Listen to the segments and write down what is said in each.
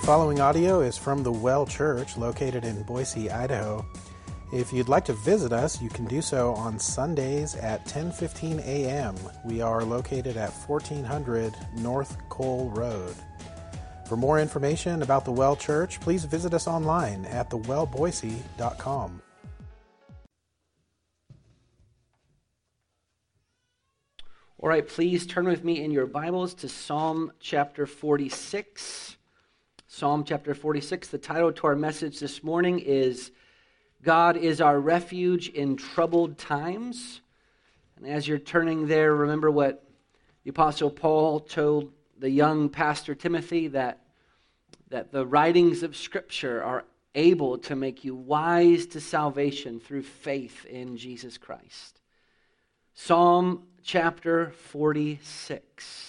The following audio is from the Well Church, located in Boise, Idaho. If you'd like to visit us, you can do so on Sundays at 10:15 a.m. We are located at 1400 North Cole Road. For more information about the Well Church, please visit us online at thewellboise.com. All right, please turn with me in your Bibles to Psalm chapter 46. Psalm chapter 46, the title to our message this morning is God is Our Refuge in Troubled Times. And as you're turning there, remember what the Apostle Paul told the young pastor Timothy, that the writings of Scripture are able to make you wise to salvation through faith in Jesus Christ. Psalm chapter 46.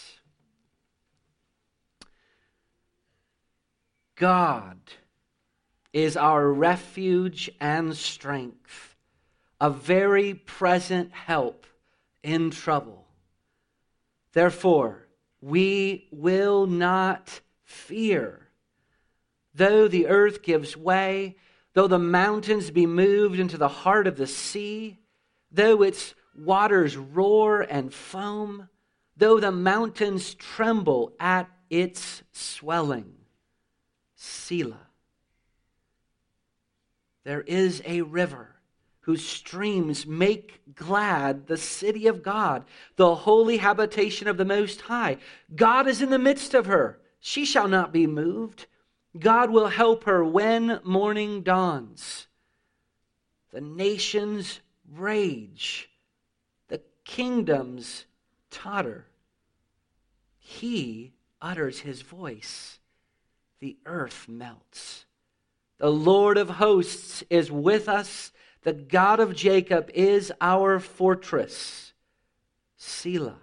God is our refuge and strength, a very present help in trouble. Therefore, we will not fear. Though the earth gives way, though the mountains be moved into the heart of the sea, though its waters roar and foam, though the mountains tremble at its swelling. Selah. There is a river whose streams make glad the city of God, the holy habitation of the Most High. God is in the midst of her. She shall not be moved. God will help her when morning dawns. The nations rage. The kingdoms totter. He utters his voice. The earth melts. The Lord of hosts is with us. The God of Jacob is our fortress. Selah.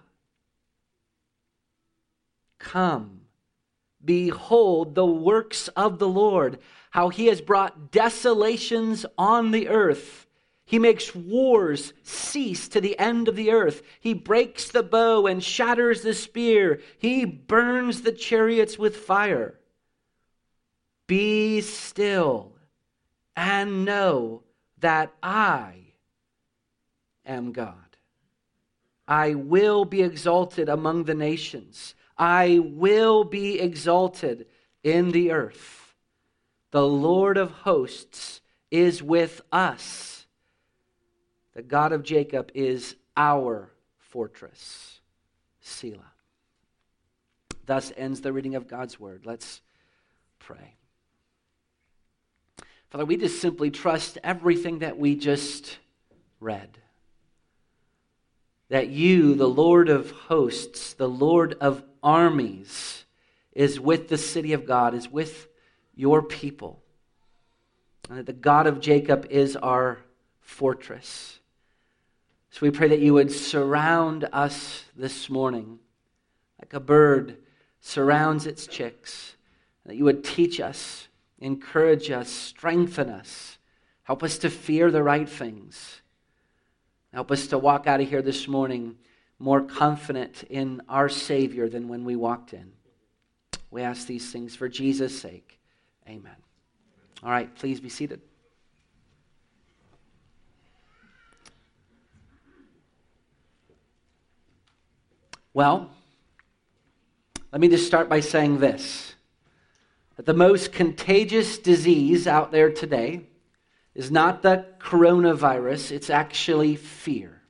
Come, behold the works of the Lord, how he has brought desolations on the earth. He makes wars cease to the end of the earth. He breaks the bow and shatters the spear. He burns the chariots with fire. Be still and know that I am God. I will be exalted among the nations. I will be exalted in the earth. The Lord of hosts is with us. The God of Jacob is our fortress. Selah. Thus ends the reading of God's word. Let's pray. Father, we just simply trust everything that we just read. That you, the Lord of hosts, the Lord of armies, is with the city of God, is with your people. And that the God of Jacob is our fortress. So we pray that you would surround us this morning like a bird surrounds its chicks. That you would teach us, encourage us, strengthen us. Help us to fear the right things. Help us to walk out of here this morning more confident in our Savior than when we walked in. We ask these things for Jesus' sake. Amen. All right, please be seated. Well, let me just start by saying this. That the most contagious disease out there today is not the coronavirus, it's actually fear.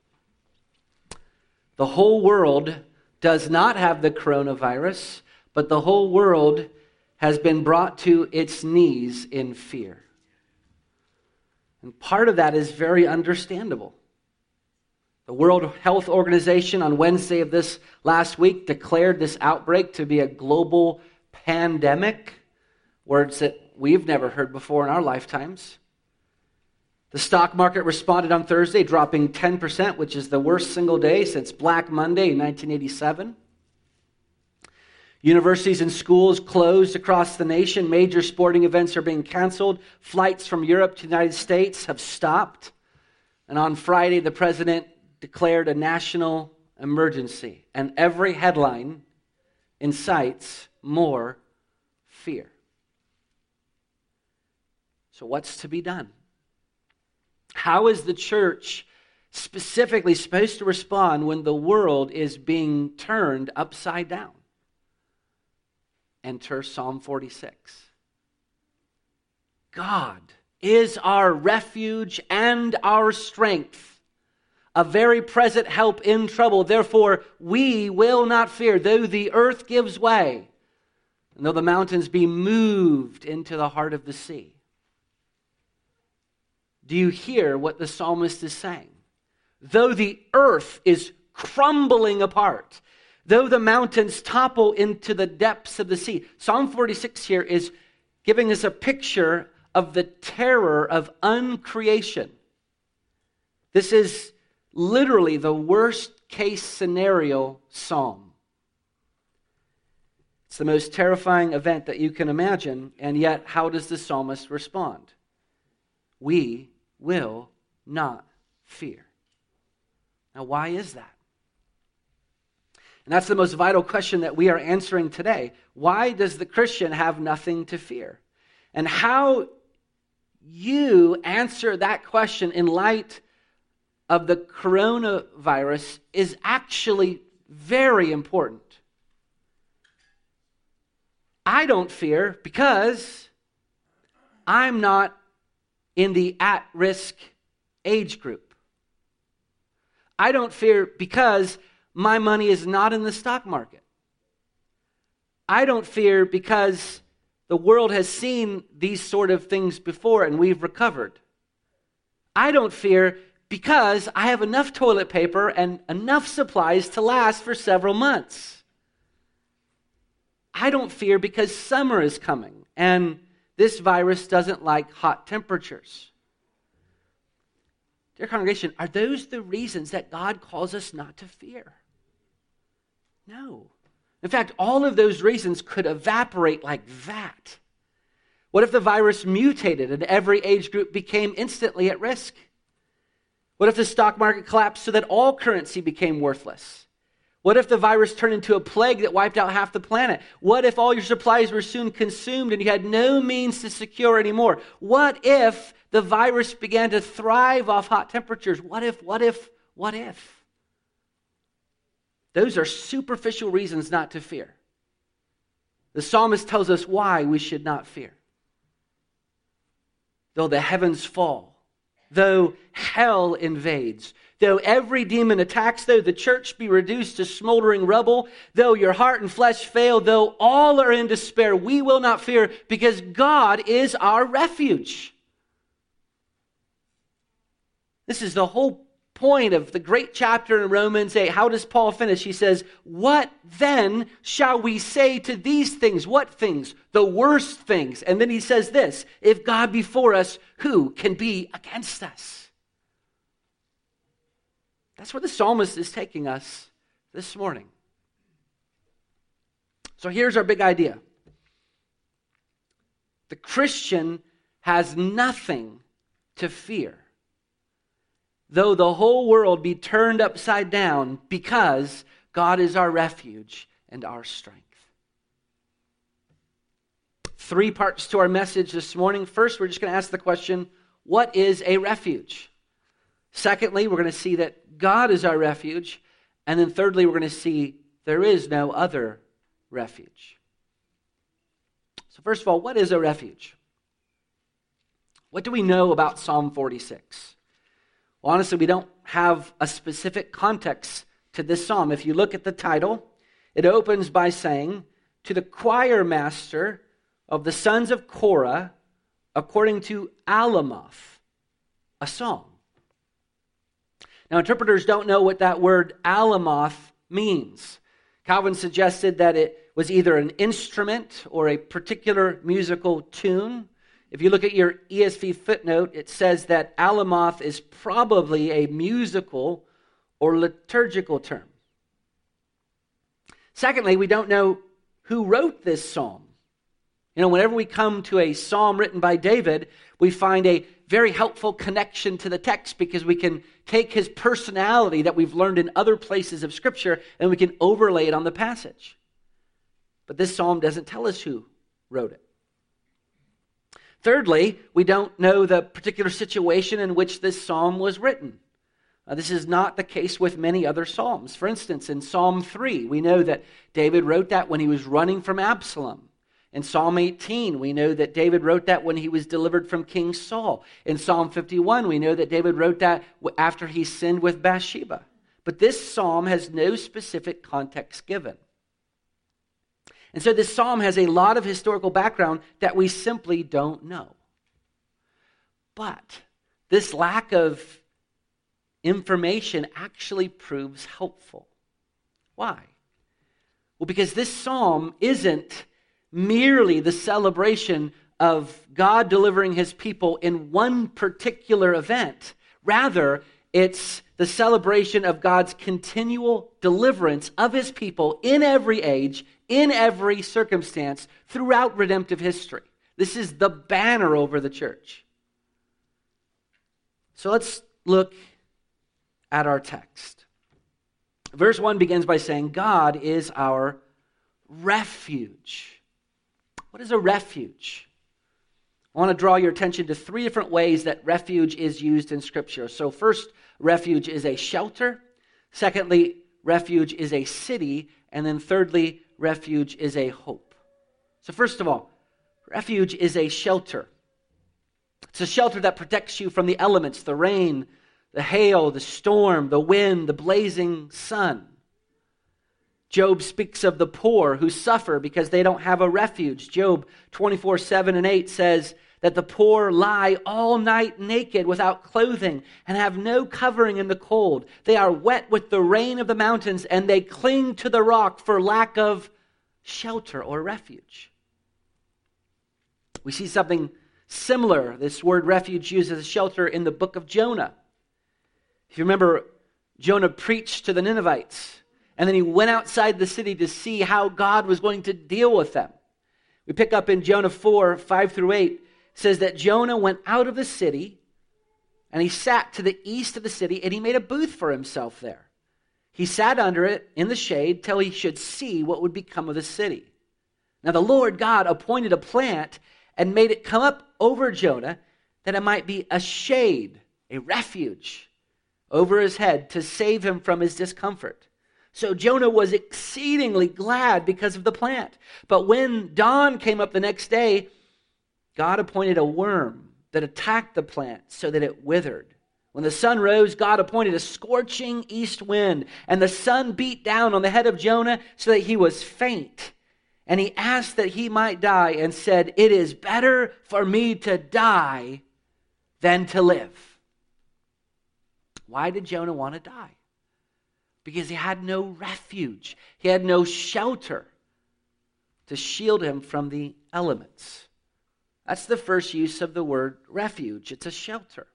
The whole world does not have the coronavirus, but the whole world has been brought to its knees in fear. And part of that is very understandable. The World Health Organization on Wednesday of this last week declared this outbreak to be a global pandemic, words that we've never heard before in our lifetimes. The stock market responded on Thursday, dropping 10%, which is the worst single day since Black Monday in 1987. Universities and schools closed across the nation. Major sporting events are being canceled. Flights from Europe to the United States have stopped. And on Friday, the president declared a national emergency. And every headline incites more fear. So what's to be done? How is the church specifically supposed to respond when the world is being turned upside down? Enter Psalm 46. God is our refuge and our strength, a very present help in trouble. Therefore, we will not fear, though the earth gives way, and though the mountains be moved into the heart of the sea. Do you hear what the psalmist is saying? Though the earth is crumbling apart, though the mountains topple into the depths of the sea. Psalm 46 here is giving us a picture of the terror of uncreation. This is literally the worst case scenario psalm. It's the most terrifying event that you can imagine, and yet how does the psalmist respond? We will not fear. Now, why is that? And that's the most vital question that we are answering today. Why does the Christian have nothing to fear? And how you answer that question in light of the coronavirus is actually very important. I don't fear because I'm not in the at-risk age group. I don't fear because my money is not in the stock market. I don't fear because the world has seen these sort of things before and we've recovered. I don't fear because I have enough toilet paper and enough supplies to last for several months. I don't fear because summer is coming and this virus doesn't like hot temperatures. Dear congregation, are those the reasons that God calls us not to fear? No. In fact, all of those reasons could evaporate like that. What if the virus mutated and every age group became instantly at risk? What if the stock market collapsed so that all currency became worthless? What if the virus turned into a plague that wiped out half the planet? What if all your supplies were soon consumed and you had no means to secure anymore? What if the virus began to thrive off hot temperatures? What if? Those are superficial reasons not to fear. The psalmist tells us why we should not fear. Though the heavens fall, though hell invades, though every demon attacks, though the church be reduced to smoldering rubble, though your heart and flesh fail, though all are in despair, we will not fear because God is our refuge. This is the whole point of the great chapter in Romans 8. How does Paul finish? He says, what then shall we say to these things? What things? The worst things. And then he says this, if God be for us, who can be against us? That's where the psalmist is taking us this morning. So here's our big idea. The Christian has nothing to fear, though the whole world be turned upside down, because God is our refuge and our strength. 3 parts to our message this morning. First, we're just going to ask the question, what is a refuge? Secondly, we're going to see that God is our refuge. And then thirdly, we're going to see there is no other refuge. So first of all, what is a refuge? What do we know about Psalm 46? Well, honestly, we don't have a specific context to this psalm. If you look at the title, it opens by saying, to the choir master of the sons of Korah, according to Alamoth, a song. Now, interpreters don't know what that word Alamoth means. Calvin suggested that it was either an instrument or a particular musical tune. If you look at your ESV footnote, it says that Alamoth is probably a musical or liturgical term. Secondly, we don't know who wrote this psalm. Whenever we come to a psalm written by David, we find a very helpful connection to the text because we can take his personality that we've learned in other places of Scripture and we can overlay it on the passage. But this psalm doesn't tell us who wrote it. Thirdly, we don't know the particular situation in which this psalm was written. This is not the case with many other psalms. For instance, in Psalm 3, we know that David wrote that when he was running from Absalom. In Psalm 18, we know that David wrote that when he was delivered from King Saul. In Psalm 51, we know that David wrote that after he sinned with Bathsheba. But this psalm has no specific context given. And so this psalm has a lot of historical background that we simply don't know. But this lack of information actually proves helpful. Why? Well, because this psalm isn't merely the celebration of God delivering his people in one particular event. Rather, it's the celebration of God's continual deliverance of his people in every age, in every circumstance, throughout redemptive history. This is the banner over the church. So let's look at our text. Verse 1 begins by saying, God is our refuge. What is a refuge? I want to draw your attention to three different ways that refuge is used in Scripture. So first, refuge is a shelter. Secondly, refuge is a city. And then thirdly, refuge is a hope. So first of all, refuge is a shelter. It's a shelter that protects you from the elements, the rain, the hail, the storm, the wind, the blazing sun. Job speaks of the poor who suffer because they don't have a refuge. Job 24:7-8 says that the poor lie all night naked without clothing and have no covering in the cold. They are wet with the rain of the mountains and they cling to the rock for lack of shelter or refuge. We see something similar, this word refuge used as a shelter, in the book of Jonah. If you remember, Jonah preached to the Ninevites, and then he went outside the city to see how God was going to deal with them. We pick up in Jonah 4:5-8, it says that Jonah went out of the city, and he sat to the east of the city, and he made a booth for himself there. He sat under it in the shade till he should see what would become of the city. Now the Lord God appointed a plant and made it come up over Jonah, that it might be a shade, a refuge, over his head to save him from his discomfort. So Jonah was exceedingly glad because of the plant. But when dawn came up the next day, God appointed a worm that attacked the plant so that it withered. When the sun rose, God appointed a scorching east wind, and the sun beat down on the head of Jonah so that he was faint. And he asked that he might die and said, "It is better for me to die than to live." Why did Jonah want to die? Because he had no refuge. He had no shelter to shield him from the elements. That's the first use of the word refuge. It's a shelter.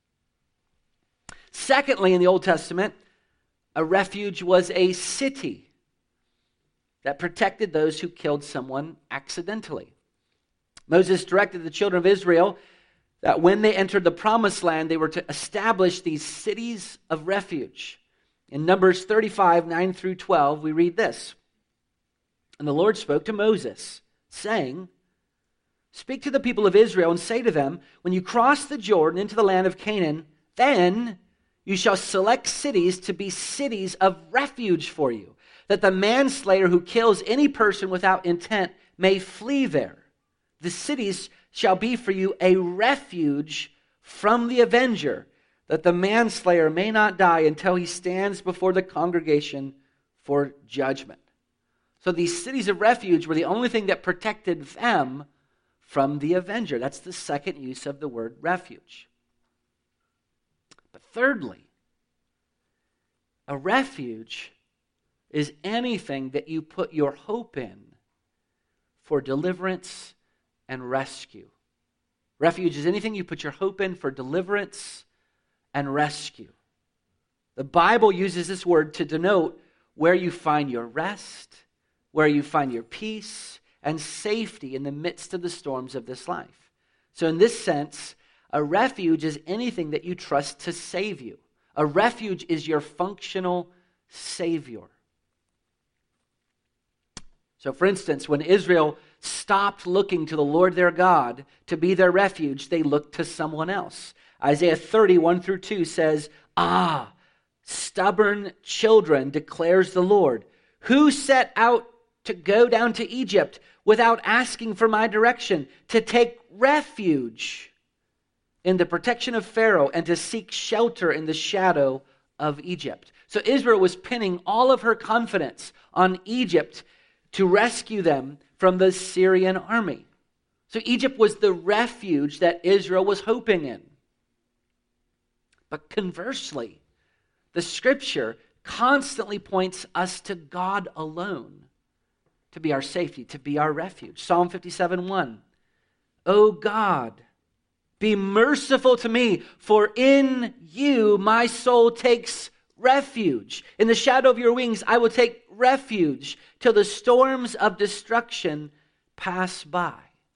Secondly, in the Old Testament, a refuge was a city that protected those who killed someone accidentally. Moses directed the children of Israel that when they entered the promised land, they were to establish these cities of refuge. In Numbers 35:9-12, we read this. And the Lord spoke to Moses, saying, "Speak to the people of Israel and say to them, when you cross the Jordan into the land of Canaan, then you shall select cities to be cities of refuge for you, that the manslayer who kills any person without intent may flee there. The cities shall be for you a refuge from the avenger, that the manslayer may not die until he stands before the congregation for judgment." So these cities of refuge were the only thing that protected them from the avenger. That's the second use of the word refuge. But thirdly, a refuge is anything that you put your hope in for deliverance and rescue. Refuge is anything you put your hope in for deliverance and rescue. The Bible uses this word to denote where you find your rest, where you find your peace and safety in the midst of the storms of this life. So in this sense, a refuge is anything that you trust to save you. A refuge is your functional savior. So for instance, when Israel stopped looking to the Lord their God to be their refuge. They looked to someone else. Isaiah 30:1-2 says, "Ah, stubborn children, declares the Lord, who set out to go down to Egypt without asking for my direction, to take refuge in the protection of Pharaoh and to seek shelter in the shadow of Egypt." So Israel was pinning all of her confidence on Egypt to rescue them from the Syrian army. So Egypt was the refuge that Israel was hoping in. But conversely, the scripture constantly points us to God alone to be our safety, to be our refuge. Psalm 57:1. "O God, be merciful to me, for in you my soul takes refuge. In the shadow of your wings I will take refuge till the storms of destruction pass by."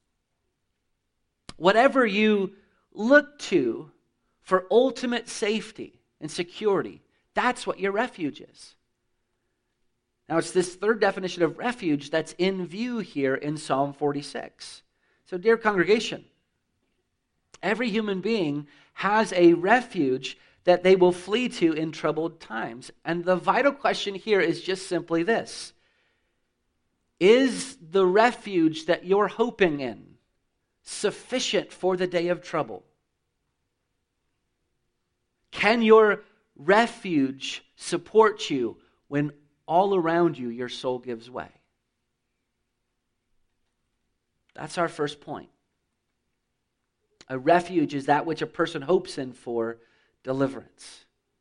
Whatever you look to for ultimate safety and security, that's what your refuge is. Now, it's this third definition of refuge that's in view here in Psalm 46. So, dear congregation, every human being has a refuge that they will flee to in troubled times. And the vital question here is just simply this: is the refuge that you're hoping in sufficient for the day of trouble? Can your refuge support you when all around you your soul gives way? That's our first point. A refuge is that which a person hopes in for deliverance.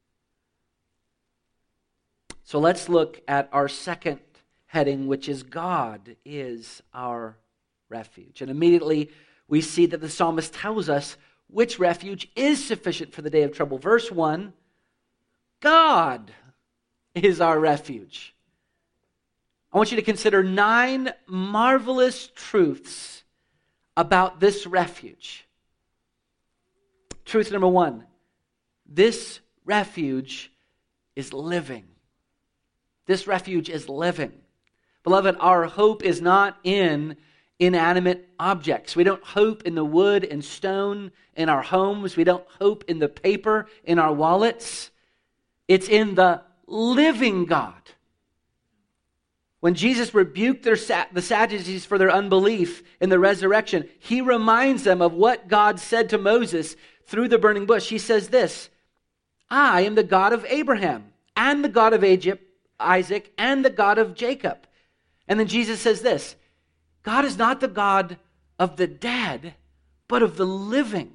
So let's look at our second heading, which is God is our refuge. And immediately we see that the psalmist tells us which refuge is sufficient for the day of trouble. Verse 1, God is our refuge. I want you to consider 9 marvelous truths about this refuge. Truth number 1, this refuge is living. This refuge is living. Beloved, our hope is not in inanimate objects. We don't hope in the wood and stone in our homes. We don't hope in the paper in our wallets. It's in the living God. When Jesus rebuked the Sadducees for their unbelief in the resurrection, he reminds them of what God said to Moses through the burning bush. He says this: "I am the God of Abraham and the God of Isaac and the God of Jacob." And then Jesus says this: God is not the God of the dead, but of the living.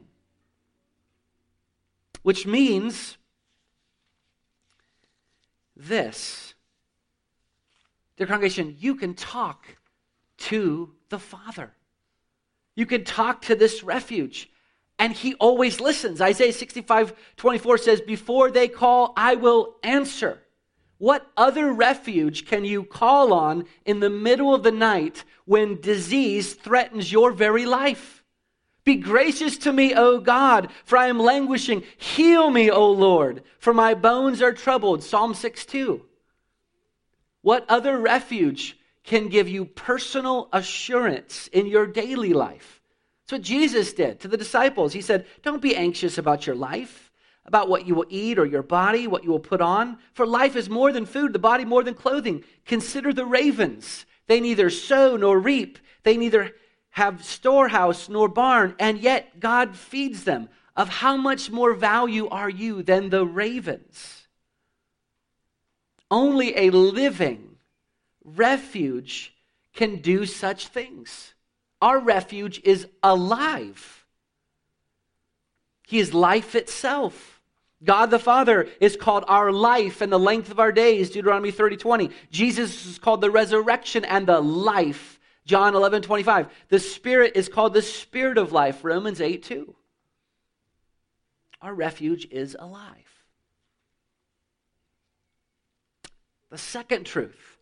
Which means this. Dear congregation, you can talk to the Father. You can talk to this refuge, and he always listens. Isaiah 65:24 says, "Before they call, I will answer." What other refuge can you call on in the middle of the night when disease threatens your very life? "Be gracious to me, O God, for I am languishing. Heal me, O Lord, for my bones are troubled." Psalm 6:2. What other refuge can give you personal assurance in your daily life? That's what Jesus did to the disciples. He said, "Don't be anxious about your life, about what you will eat or your body, what you will put on. For life is more than food, the body more than clothing. Consider the ravens. They neither sow nor reap. They neither have storehouse nor barn, and yet God feeds them. Of how much more value are you than the ravens?" Only a living refuge can do such things. Our refuge is alive. He is life itself. God the Father is called our life and the length of our days, Deuteronomy 30:20. Jesus is called the resurrection and the life, John 11:25. The Spirit is called the Spirit of life, Romans 8:2. Our refuge is alive. The second truth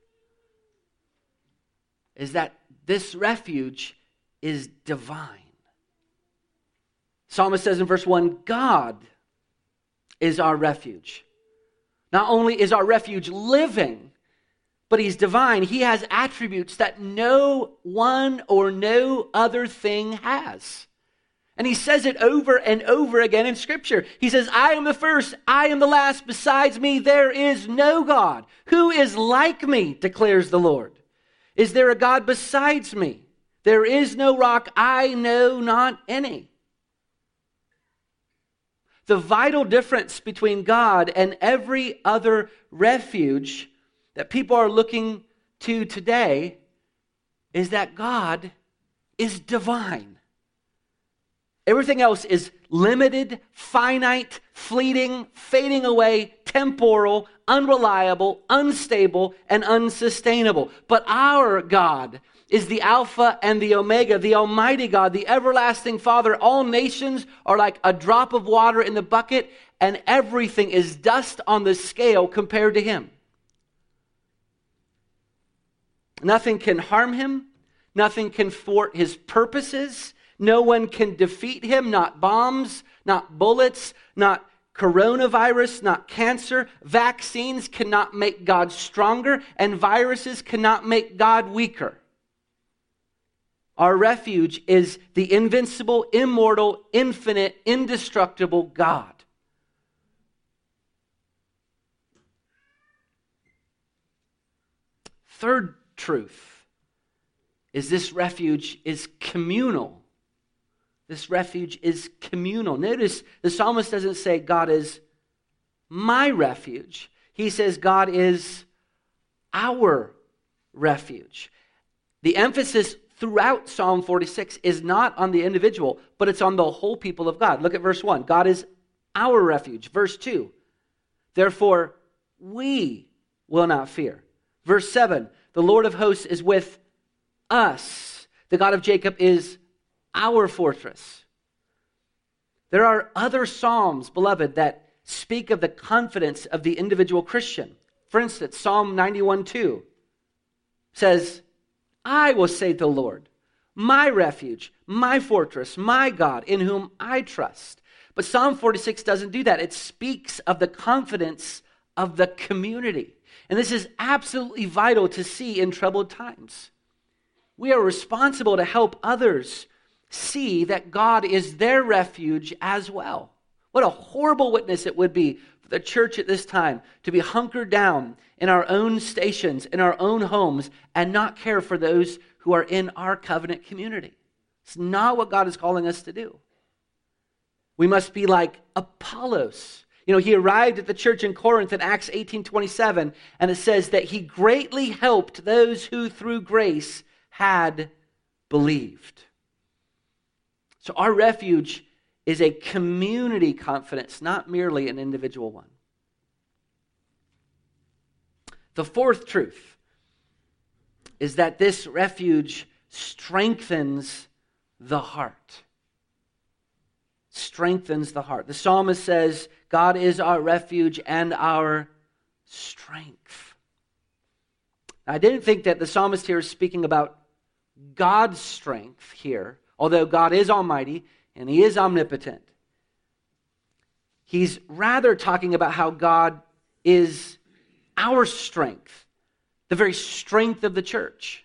is that this refuge is divine. Psalmist says in verse 1, God is our refuge. Not only is our refuge living, but he's divine. He has attributes that no one or no other thing has. And he says it over and over again in Scripture. He says, I am the first, I am the last. Besides me, there is no God. Who is like me, declares the Lord. Is there a God besides me? There is no rock, I know not any. The vital difference between God and every other refuge that people are looking to today is that God is divine. Everything else is limited, finite, fleeting, fading away, temporal, unreliable, unstable, and unsustainable. But our God is the Alpha and the Omega, the Almighty God, the everlasting Father. All nations are like a drop of water in the bucket, and everything is dust on the scale compared to Him. Nothing can harm Him. Nothing can thwart His purposes. No one can defeat Him, not bombs, not bullets, not coronavirus, not cancer. Vaccines cannot make God stronger, and viruses cannot make God weaker. Our refuge is the invincible, immortal, infinite, indestructible God. Third truth is this refuge is communal. This refuge is communal. Notice the psalmist doesn't say God is my refuge. He says God is our refuge. The emphasis throughout Psalm 46 is not on the individual, but it's on the whole people of God. Look at verse 1. God is our refuge. Verse 2. Therefore, we will not fear. Verse 7. The Lord of hosts is with us. The God of Jacob is our fortress. There are other psalms, beloved, that speak of the confidence of the individual Christian. For instance, Psalm 91:2 says, I will say to the Lord, my refuge, my fortress, my God, in whom I trust. But Psalm 46 doesn't do that. It speaks of the confidence of the community. And this is absolutely vital to see in troubled times. We are responsible to help others see that God is their refuge as well. What a horrible witness it would be for the church at this time to be hunkered down in our own stations, in our own homes, and not care for those who are in our covenant community. It's not what God is calling us to do. We must be like Apollos. You know, he arrived at the church in Corinth in Acts 18:27, and it says that he greatly helped those who through grace had believed. So our refuge is a community confidence, not merely an individual one. The fourth truth is that this refuge strengthens the heart. Strengthens the heart. The psalmist says, God is our refuge and our strength. I didn't think that the psalmist here is speaking about God's strength here, although God is almighty and He is omnipotent. He's rather talking about how God is our strength, the very strength of the church.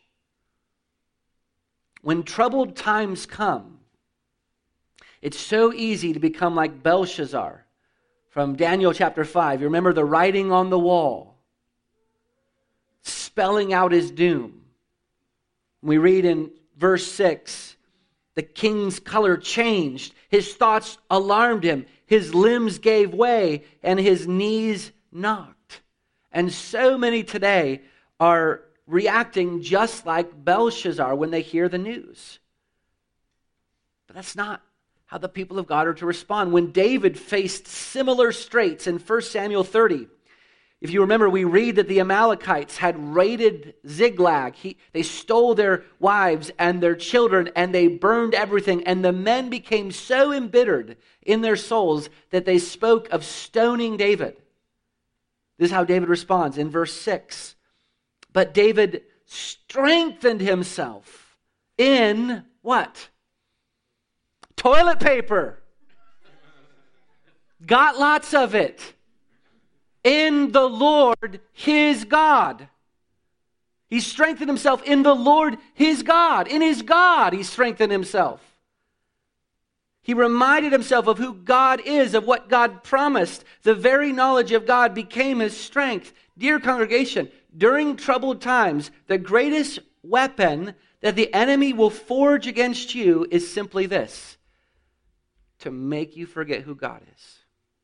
When troubled times come, it's so easy to become like Belshazzar from Daniel chapter 5. You remember the writing on the wall, spelling out his doom. We read in verse 6, the king's color changed. His thoughts alarmed him. His limbs gave way and his knees knocked. And so many today are reacting just like Belshazzar when they hear the news. But that's not how the people of God are to respond. When David faced similar straits in 1 Samuel 30, if you remember, we read that the Amalekites had raided Ziklag. They stole their wives and their children, and they burned everything. And the men became so embittered in their souls that they spoke of stoning David. This is how David responds in verse 6. But David strengthened himself in what? Toilet paper. Got lots of it. In the Lord his God. He strengthened himself in the Lord his God. In his God, he strengthened himself. He reminded himself of who God is, of what God promised. The very knowledge of God became his strength. Dear congregation, during troubled times, the greatest weapon that the enemy will forge against you is simply this: to make you forget who God is.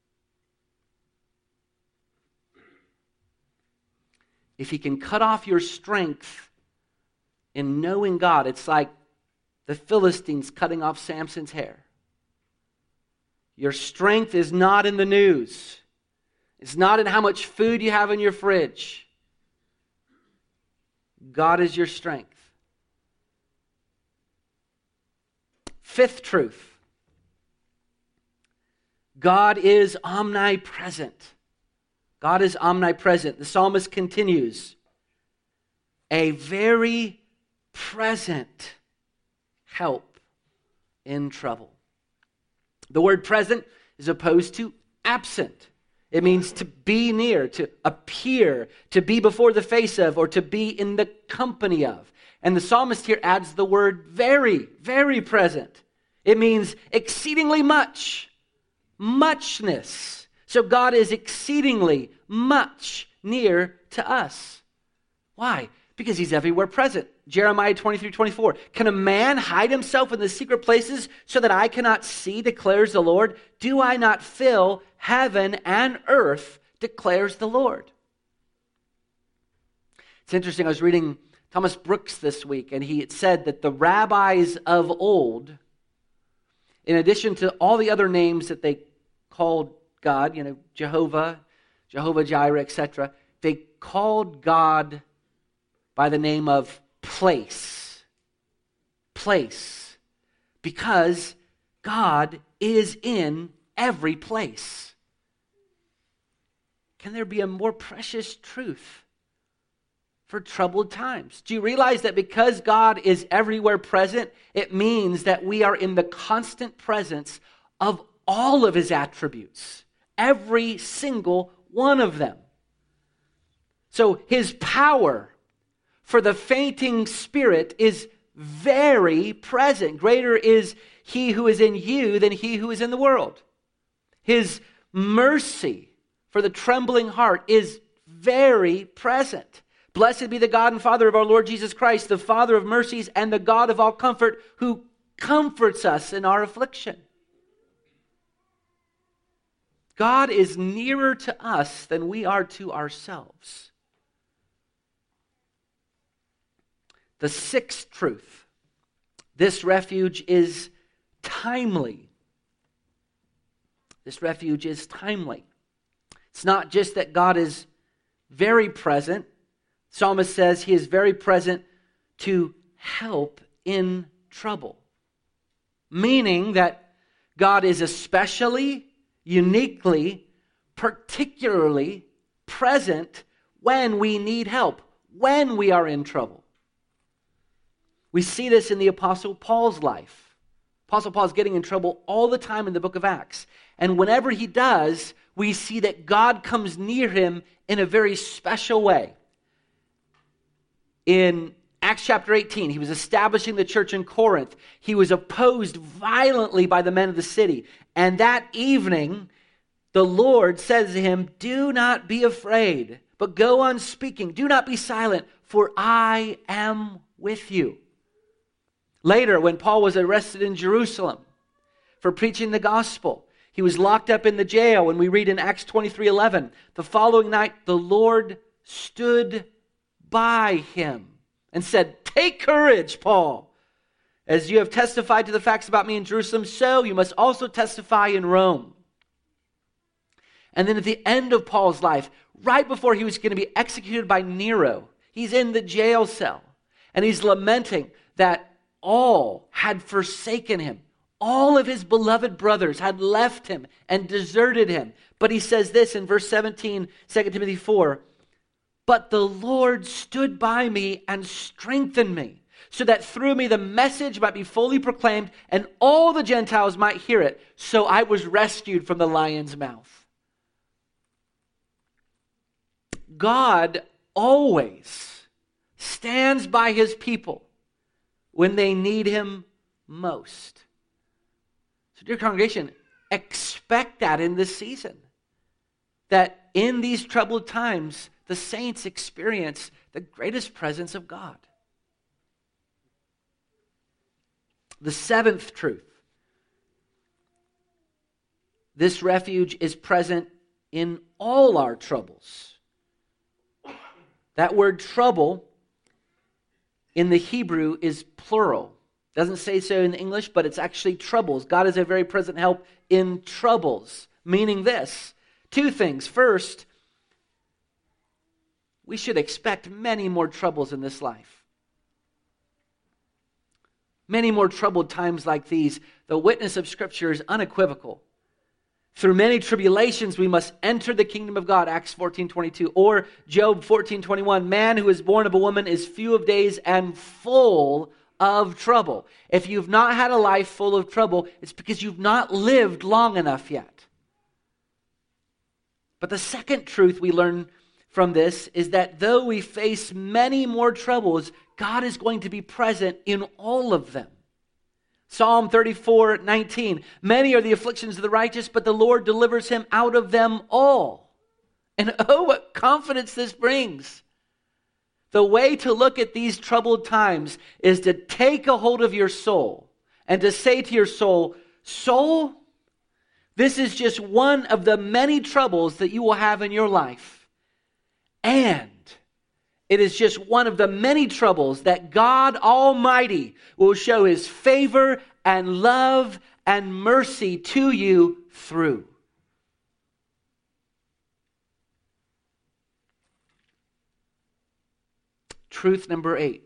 If he can cut off your strength in knowing God, it's like the Philistines cutting off Samson's hair. Your strength is not in the news. It's not in how much food you have in your fridge. God is your strength. Fifth truth. God is omnipresent. God is omnipresent. The psalmist continues, a very present help in trouble. The word present is opposed to absent. It means to be near, to appear, to be before the face of, or to be in the company of. And the psalmist here adds the word very, very present. It means exceedingly much, muchness. So God is exceedingly much near to us. Why? Because he's everywhere present. Jeremiah 23:24. Can a man hide himself in the secret places so that I cannot see, declares the Lord? Do I not fill heaven and earth, declares the Lord? It's interesting, I was reading Thomas Brooks this week, and he had said that the rabbis of old, in addition to all the other names that they called God, Jehovah, Jehovah Jireh, etc., they called God by the name of place. Place. Because God is in every place. Can there be a more precious truth for troubled times? Do you realize that because God is everywhere present, it means that we are in the constant presence of all of his attributes? Every single one of them. So his power for the fainting spirit is very present. Greater is he who is in you than he who is in the world. His mercy for the trembling heart is very present. Blessed be the God and Father of our Lord Jesus Christ, the Father of mercies and the God of all comfort, who comforts us in our affliction. God is nearer to us than we are to ourselves. The sixth truth. This refuge is timely. This refuge is timely. It's not just that God is very present. Psalmist says he is very present to help in trouble. Meaning that God is especially, uniquely, particularly present when we need help, when we are in trouble. We see this in the Apostle Paul's life. Apostle Paul is getting in trouble all the time in the book of Acts. And whenever he does, we see that God comes near him in a very special way. In Acts chapter 18, he was establishing the church in Corinth. He was opposed violently by the men of the city. And that evening, the Lord says to him, do not be afraid, but go on speaking. Do not be silent, for I am with you. Later, when Paul was arrested in Jerusalem for preaching the gospel, he was locked up in the jail, and we read in Acts 23:11, the following night, the Lord stood by him and said, take courage, Paul. As you have testified to the facts about me in Jerusalem, so you must also testify in Rome. And then at the end of Paul's life, right before he was going to be executed by Nero, he's in the jail cell, and he's lamenting that all had forsaken him. All of his beloved brothers had left him and deserted him. But he says this in verse 17, 2 Timothy 4, but the Lord stood by me and strengthened me, so that through me the message might be fully proclaimed and all the Gentiles might hear it. So I was rescued from the lion's mouth. God always stands by his people when they need him most. So, dear congregation, expect that in this season. That in these troubled times, the saints experience the greatest presence of God. The seventh truth. This refuge is present in all our troubles. That word trouble in the Hebrew is plural. Doesn't say so in English, but it's actually troubles. God is a very present help in troubles, meaning this. Two things. First, we should expect many more troubles in this life. Many more troubled times like these. The witness of Scripture is unequivocal. Through many tribulations we must enter the kingdom of God, Acts 14:22, or Job 14:21. Man who is born of a woman is few of days and full of trouble. If you've not had a life full of trouble, it's because you've not lived long enough yet. But the second truth we learn from this is that though we face many more troubles, God is going to be present in all of them. Psalm 34:19, many are the afflictions of the righteous, but the Lord delivers him out of them all. And oh, what confidence this brings. The way to look at these troubled times is to take a hold of your soul and to say to your soul, soul, this is just one of the many troubles that you will have in your life. And it is just one of the many troubles that God Almighty will show his favor and love and mercy to you through. Truth number 8.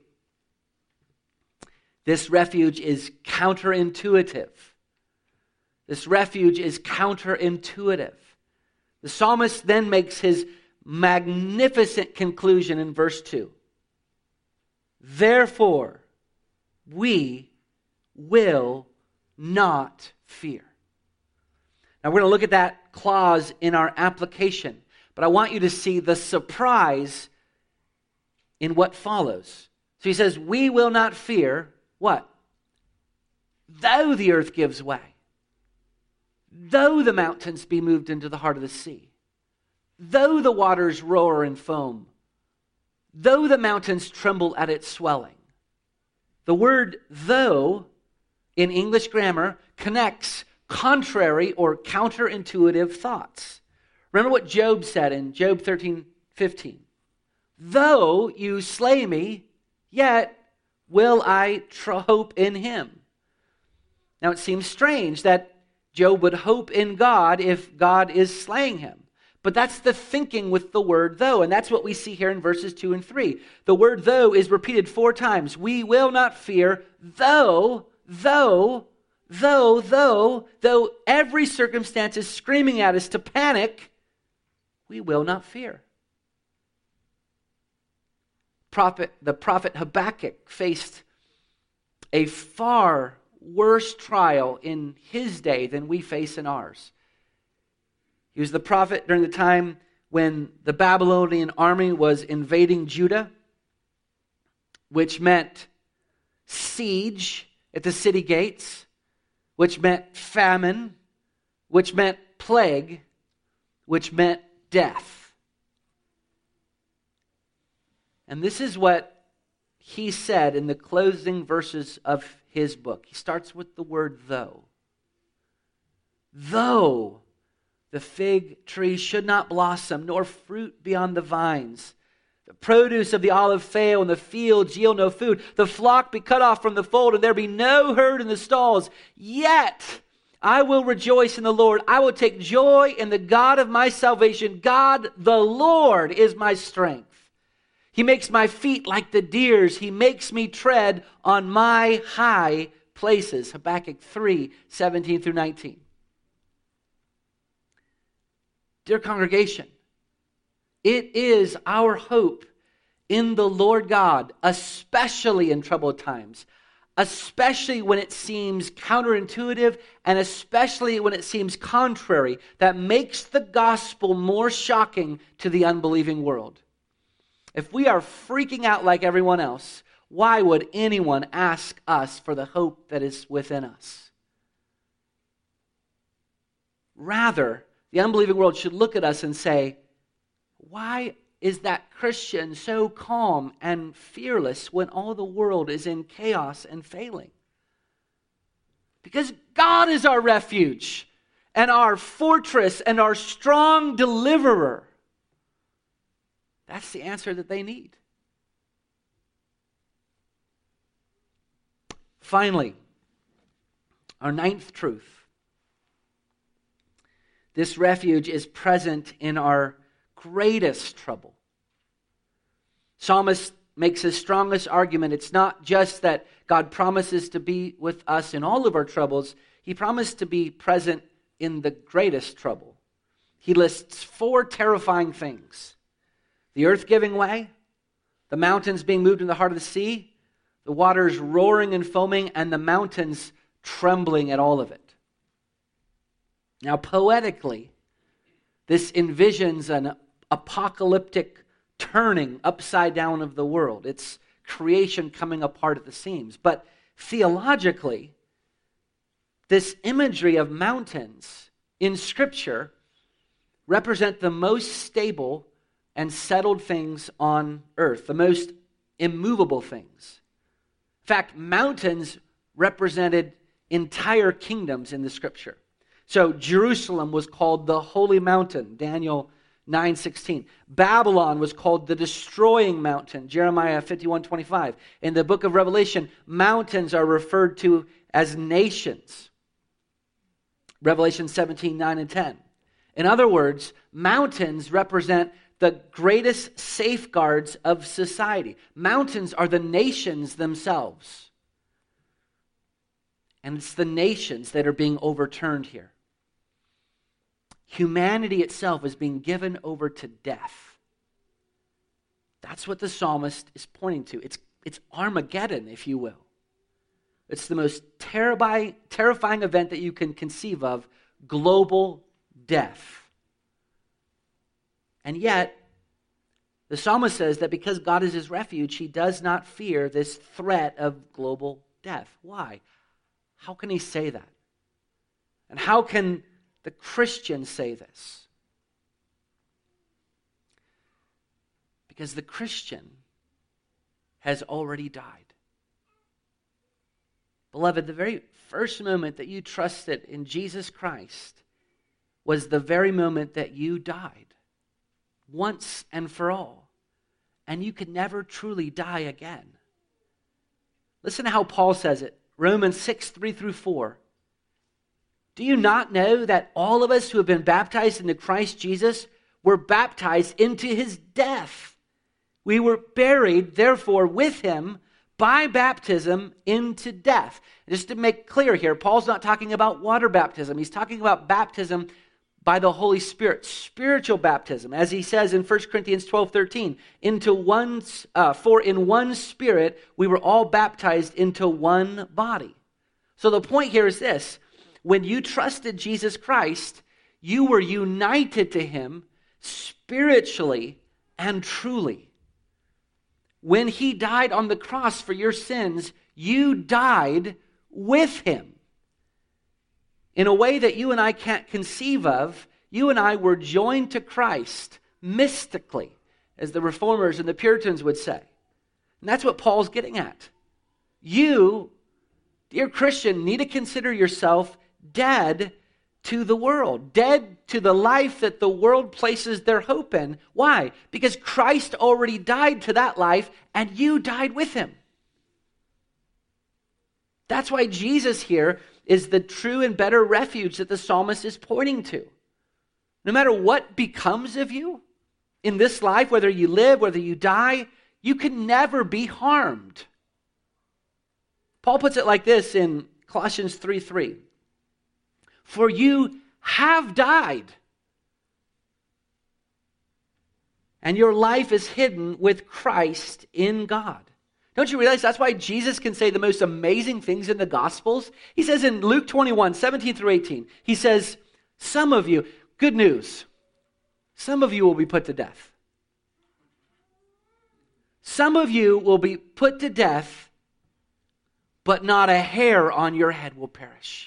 This refuge is counterintuitive. This refuge is counterintuitive. The psalmist then makes his magnificent conclusion in verse 2. Therefore, we will not fear. Now we're going to look at that clause in our application, but I want you to see the surprise in what follows. So he says, we will not fear, what? Though the earth gives way, though the mountains be moved into the heart of the sea, though the waters roar and foam, though the mountains tremble at its swelling. The word though in English grammar connects contrary or counterintuitive thoughts. Remember what Job said in Job 13:15. Though you slay me, yet will I hope in him. Now it seems strange that Job would hope in God if God is slaying him. But that's the thinking with the word though, and that's what we see here in verses 2 and 3. The word though is repeated 4 times. We will not fear, though every circumstance is screaming at us to panic, we will not fear. The prophet Habakkuk faced a far worse trial in his day than we face in ours. He was the prophet during the time when the Babylonian army was invading Judah, which meant siege at the city gates, which meant famine, which meant plague, which meant death. And this is what he said in the closing verses of his book. He starts with the word though. Though the fig tree should not blossom, nor fruit be on the vines, the produce of the olive fail, and the fields yield no food, the flock be cut off from the fold, and there be no herd in the stalls, yet I will rejoice in the Lord. I will take joy in the God of my salvation. God, the Lord, is my strength. He makes my feet like the deer's. He makes me tread on my high places. Habakkuk 3:17-19. Dear congregation, it is our hope in the Lord God, especially in troubled times, especially when it seems counterintuitive and especially when it seems contrary, that makes the gospel more shocking to the unbelieving world. If we are freaking out like everyone else, why would anyone ask us for the hope that is within us? Rather, the unbelieving world should look at us and say, why is that Christian so calm and fearless when all the world is in chaos and failing? Because God is our refuge and our fortress and our strong deliverer. That's the answer that they need. Finally, our ninth truth. This refuge is present in our greatest trouble. Psalmist makes his strongest argument. It's not just that God promises to be with us in all of our troubles. He promised to be present in the greatest trouble. He lists 4 terrifying things: the earth giving way, the mountains being moved in the heart of the sea, the waters roaring and foaming, and the mountains trembling at all of it. Now, poetically, this envisions an apocalyptic turning upside down of the world. It's creation coming apart at the seams. But theologically, this imagery of mountains in Scripture represent the most stable and settled things on earth, the most immovable things. In fact, mountains represented entire kingdoms in the Scripture. So Jerusalem was called the Holy Mountain, Daniel 9:16. Babylon was called the Destroying Mountain, Jeremiah 51:25. In the book of Revelation, mountains are referred to as nations, Revelation 17:9 and 10. In other words, mountains represent the greatest safeguards of society. Mountains are the nations themselves. And it's the nations that are being overturned here. Humanity itself is being given over to death. That's what the psalmist is pointing to. It's Armageddon, if you will. It's the most terrifying event that you can conceive of, global death. And yet, the psalmist says that because God is his refuge, he does not fear this threat of global death. Why? How can he say that? And how can the Christian say this? Because the Christian has already died. Beloved, the very first moment that you trusted in Jesus Christ was the very moment that you died, once and for all. And you could never truly die again. Listen to how Paul says it. Romans 6:3-4. Do you not know that all of us who have been baptized into Christ Jesus were baptized into his death? We were buried, therefore, with him by baptism into death. Just to make clear here, Paul's not talking about water baptism. He's talking about baptism by the Holy Spirit, spiritual baptism. As he says in 1 Corinthians 12:13, for in one Spirit we were all baptized into one body. So the point here is this. When you trusted Jesus Christ, you were united to him spiritually and truly. When he died on the cross for your sins, you died with him. In a way that you and I can't conceive of, you and I were joined to Christ mystically, as the Reformers and the Puritans would say. And that's what Paul's getting at. You, dear Christian, need to consider yourself dead to the world, dead to the life that the world places their hope in. Why? Because Christ already died to that life and you died with him. That's why Jesus here is the true and better refuge that the psalmist is pointing to. No matter what becomes of you in this life, whether you live, whether you die, you can never be harmed. Paul puts it like this in Colossians 3:3. For you have died, and your life is hidden with Christ in God. Don't you realize that's why Jesus can say the most amazing things in the Gospels? He says in Luke 21:17-18, he says, some of you, good news, some of you will be put to death. Some of you will be put to death, but not a hair on your head will perish.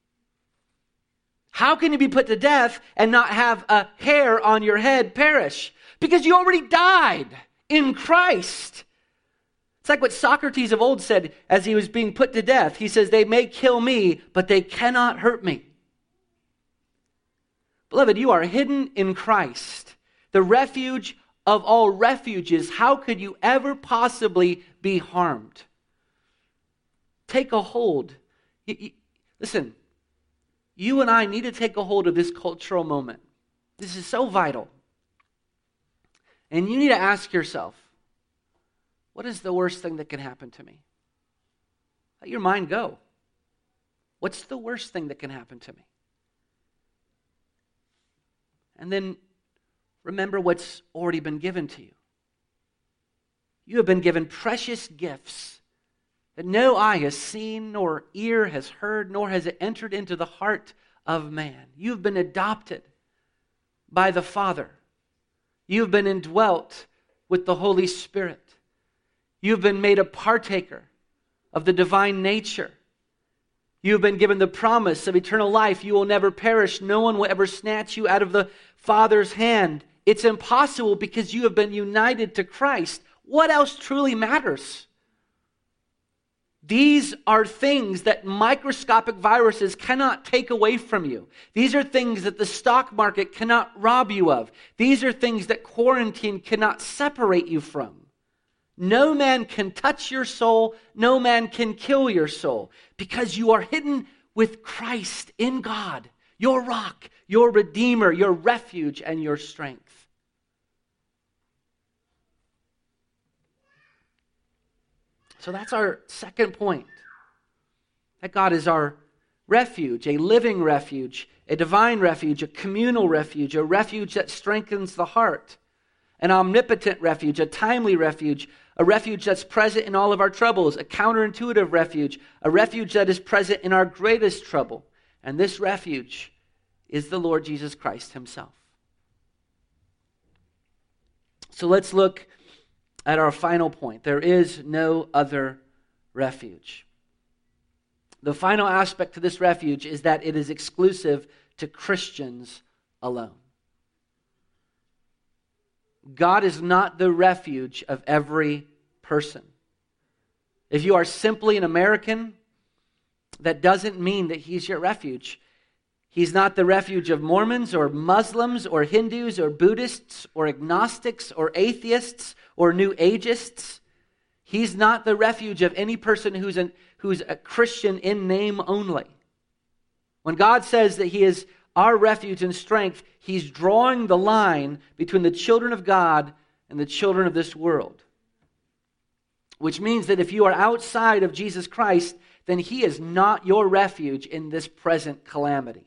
How can you be put to death and not have a hair on your head perish? Because you already died in Christ. It's like what Socrates of old said as he was being put to death. He says, they may kill me, but they cannot hurt me. Beloved, you are hidden in Christ, the refuge of all refuges. How could you ever possibly be harmed? Take a hold. Listen, you and I need to take a hold of this cultural moment. This is so vital. And you need to ask yourself, what is the worst thing that can happen to me? Let your mind go. What's the worst thing that can happen to me? And then remember what's already been given to you. You have been given precious gifts that no eye has seen, nor ear has heard, nor has it entered into the heart of man. You've been adopted by the Father. You've been indwelt with the Holy Spirit. You've been made a partaker of the divine nature. You've been given the promise of eternal life. You will never perish. No one will ever snatch you out of the Father's hand. It's impossible because you have been united to Christ. What else truly matters? These are things that microscopic viruses cannot take away from you. These are things that the stock market cannot rob you of. These are things that quarantine cannot separate you from. No man can touch your soul. No man can kill your soul because you are hidden with Christ in God, your rock, your redeemer, your refuge, and your strength. So that's our second point. That God is our refuge, a living refuge, a divine refuge, a communal refuge, a refuge that strengthens the heart, an omnipotent refuge, a timely refuge, a refuge that's present in all of our troubles, a counterintuitive refuge, a refuge that is present in our greatest trouble. And this refuge is the Lord Jesus Christ himself. So let's look at our final point. There is no other refuge. The final aspect to this refuge is that it is exclusive to Christians alone. God is not the refuge of every person. If you are simply an American, that doesn't mean that he's your refuge. He's not the refuge of Mormons or Muslims or Hindus or Buddhists or agnostics or atheists or New Ageists. He's not the refuge of any person who's a Christian in name only. When God says that he is our refuge and strength, he's drawing the line between the children of God and the children of this world. Which means that if you are outside of Jesus Christ, then he is not your refuge in this present calamity.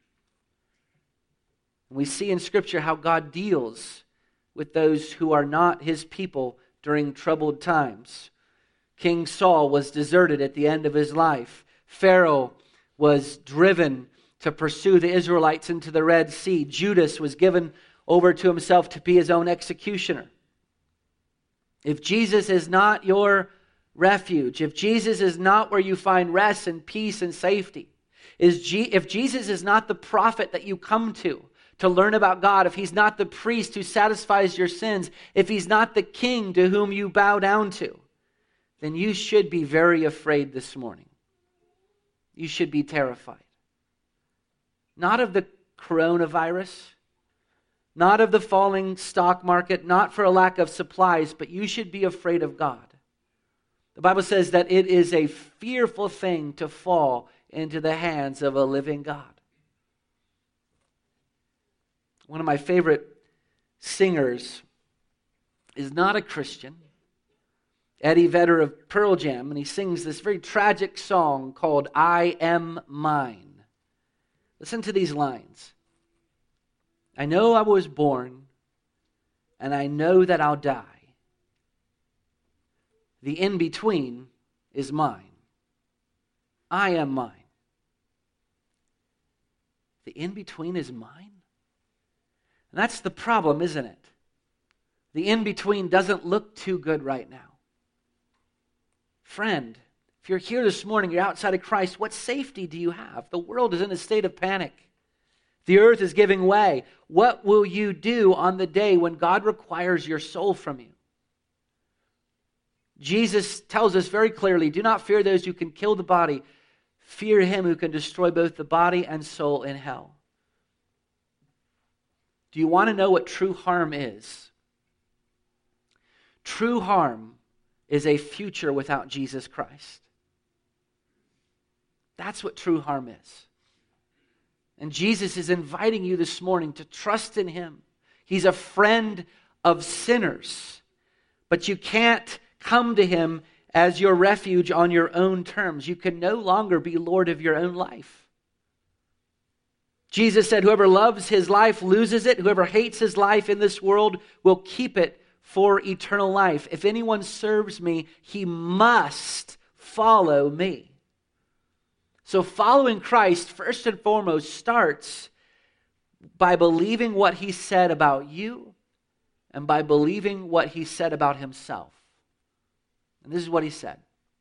We see in Scripture how God deals with those who are not his people during troubled times. King Saul was deserted at the end of his life. Pharaoh was driven to pursue the Israelites into the Red Sea. Judas was given over to himself to be his own executioner. If Jesus is not your refuge, if Jesus is not where you find rest and peace and safety, if Jesus is not the prophet that you come to learn about God, if he's not the priest who satisfies your sins, if he's not the king to whom you bow down to, then you should be very afraid this morning. You should be terrified. Not of the coronavirus, not of the falling stock market, not for a lack of supplies, but you should be afraid of God. The Bible says that it is a fearful thing to fall into the hands of a living God. One of my favorite singers is not a Christian, Eddie Vedder of Pearl Jam, and he sings this very tragic song called I Am Mine. Listen to these lines. I know I was born, and I know that I'll die. The in-between is mine. I am mine. The in-between is mine? And that's the problem, isn't it? The in-between doesn't look too good right now. Friend, if you're here this morning, you're outside of Christ, what safety do you have? The world is in a state of panic. The earth is giving way. What will you do on the day when God requires your soul from you? Jesus tells us very clearly, do not fear those who can kill the body. Fear him who can destroy both the body and soul in hell. Do you want to know what true harm is? True harm is a future without Jesus Christ. That's what true harm is. And Jesus is inviting you this morning to trust in him. He's a friend of sinners. But you can't come to him as your refuge on your own terms. You can no longer be Lord of your own life. Jesus said, whoever loves his life loses it. Whoever hates his life in this world will keep it for eternal life. If anyone serves me, he must follow me. So following Christ, first and foremost, starts by believing what he said about you and by believing what he said about himself. And this is what he said.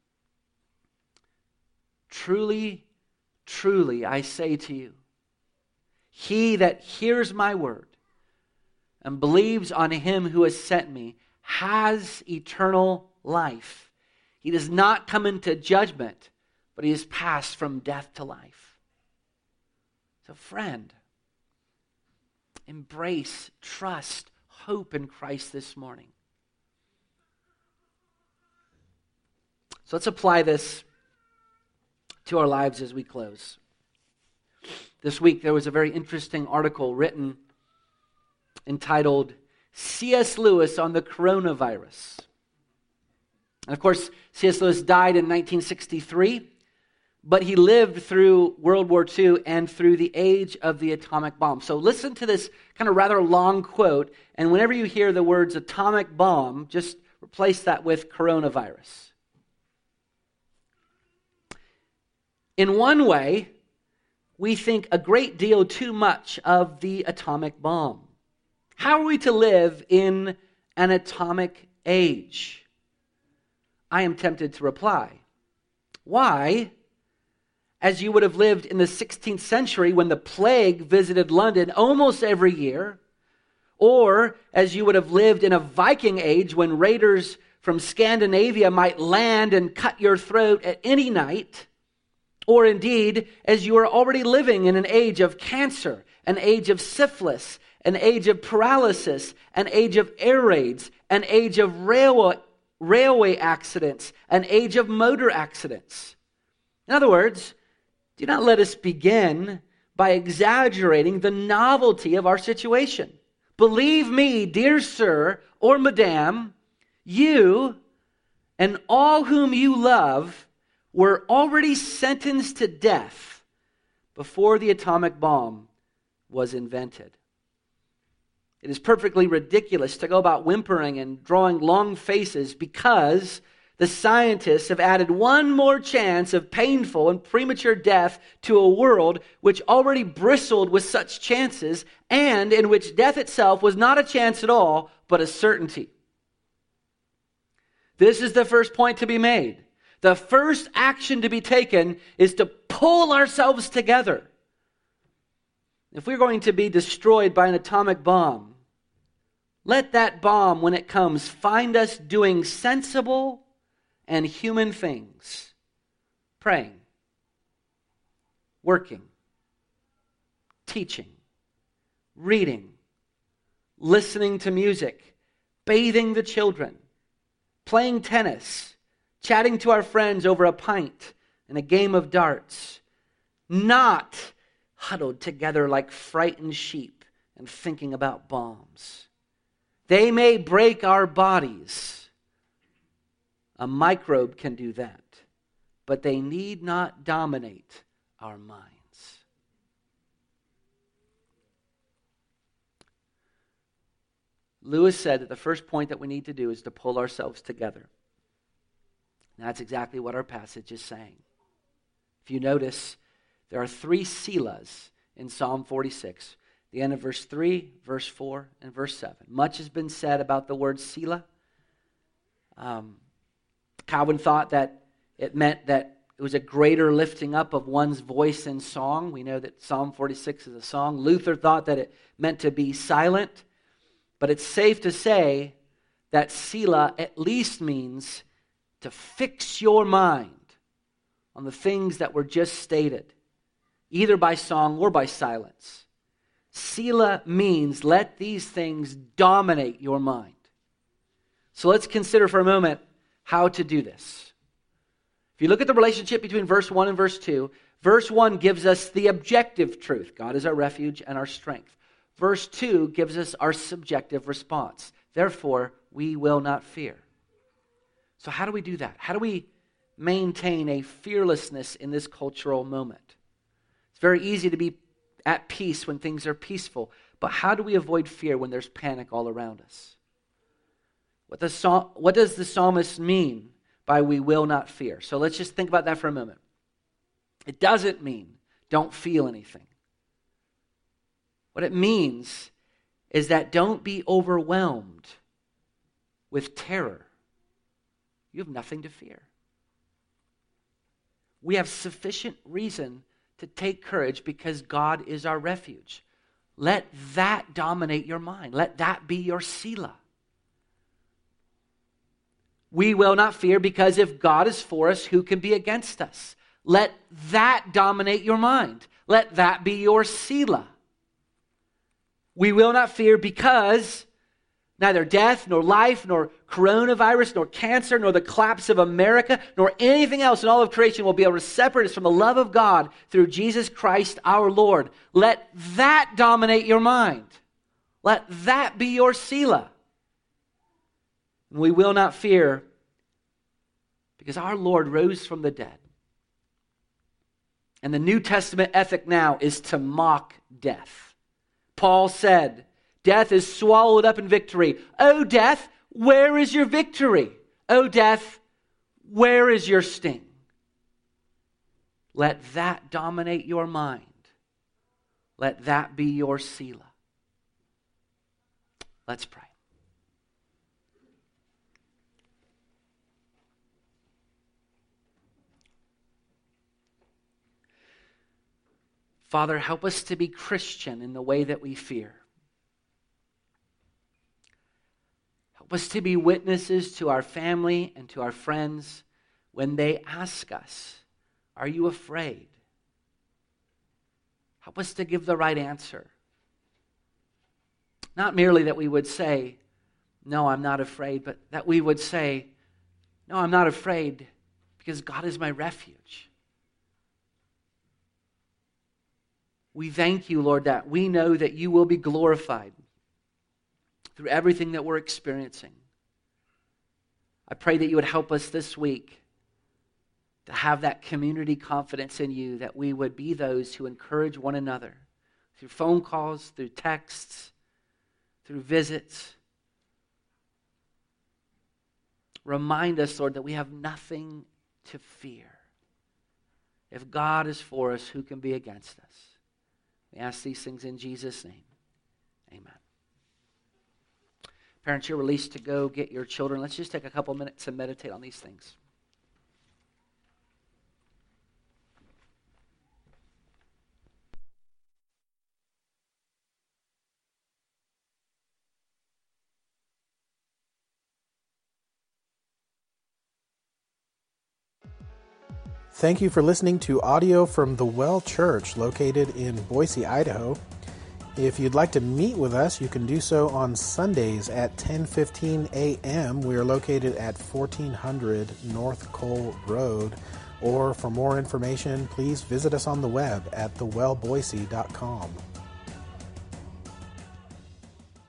Truly, truly, I say to you, he that hears my word and believes on him who has sent me has eternal life. He does not come into judgment, but he has passed from death to life. So friend, embrace, trust, hope in Christ this morning. So let's apply this to our lives as we close. This week there was a very interesting article written entitled C.S. Lewis on the Coronavirus. And of course, C.S. Lewis died in 1963. But he lived through World War II and through the age of the atomic bomb. So listen to this kind of rather long quote, and whenever you hear the words atomic bomb, just replace that with coronavirus. In one way, we think a great deal too much of the atomic bomb. How are we to live in an atomic age? I am tempted to reply, why? As you would have lived in the 16th century when the plague visited London almost every year, or as you would have lived in a Viking age when raiders from Scandinavia might land and cut your throat at any night, or indeed as you are already living in an age of cancer, an age of syphilis, an age of paralysis, an age of air raids, an age of railway accidents, an age of motor accidents. In other words, do not let us begin by exaggerating the novelty of our situation. Believe me, dear sir or madam, you and all whom you love were already sentenced to death before the atomic bomb was invented. It is perfectly ridiculous to go about whimpering and drawing long faces because the scientists have added one more chance of painful and premature death to a world which already bristled with such chances and in which death itself was not a chance at all, but a certainty. This is the first point to be made. The first action to be taken is to pull ourselves together. If we're going to be destroyed by an atomic bomb, let that bomb, when it comes, find us doing sensible and human things. Praying, working, teaching, reading, listening to music, bathing the children, playing tennis, chatting to our friends over a pint and a game of darts, not huddled together like frightened sheep and thinking about bombs. They may break our bodies. A microbe can do that, but they need not dominate our minds. Lewis said that the first point that we need to do is to pull ourselves together. And that's exactly what our passage is saying. If you notice, there are 3 Selahs in Psalm 46. The end of verse 3, verse 4, and verse 7. Much has been said about the word Selah. Calvin thought that it meant that it was a greater lifting up of one's voice in song. We know that Psalm 46 is a song. Luther thought that it meant to be silent. But it's safe to say that Selah at least means to fix your mind on the things that were just stated, either by song or by silence. Selah means let these things dominate your mind. So let's consider for a moment how to do this. If you look at the relationship between verse 1 and verse 2, verse 1 gives us the objective truth. God is our refuge and our strength. Verse 2 gives us our subjective response. Therefore, we will not fear. So how do we do that? How do we maintain a fearlessness in this cultural moment? It's very easy to be at peace when things are peaceful, but how do we avoid fear when there's panic all around us? What does the psalmist mean by we will not fear? So let's just think about that for a moment. It doesn't mean don't feel anything. What it means is that don't be overwhelmed with terror. You have nothing to fear. We have sufficient reason to take courage because God is our refuge. Let that dominate your mind. Let that be your Selah. We will not fear because if God is for us, who can be against us? Let that dominate your mind. Let that be your Selah. We will not fear because neither death, nor life, nor coronavirus, nor cancer, nor the collapse of America, nor anything else in all of creation will be able to separate us from the love of God through Jesus Christ our Lord. Let that dominate your mind. Let that be your Selah. We will not fear because our Lord rose from the dead. And the New Testament ethic now is to mock death. Paul said, death is swallowed up in victory. O death, where is your victory? O death, where is your sting? Let that dominate your mind. Let that be your Selah. Let's pray. Father, help us to be Christian in the way that we fear. Help us to be witnesses to our family and to our friends when they ask us, are you afraid? Help us to give the right answer. Not merely that we would say, no, I'm not afraid, but that we would say, no, I'm not afraid because God is my refuge. We thank you, Lord, that we know that you will be glorified through everything that we're experiencing. I pray that you would help us this week to have that community confidence in you, that we would be those who encourage one another through phone calls, through texts, through visits. Remind us, Lord, that we have nothing to fear. If God is for us, who can be against us? We ask these things in Jesus' name. Amen. Parents, you're released to go get your children. Let's just take a couple minutes and meditate on these things. Thank you for listening to audio from the Well Church located in Boise, Idaho. If you'd like to meet with us, you can do so on Sundays at 10:15 a.m. We are located at 1400 North Cole Road. Or for more information, please visit us on the web at thewellboise.com.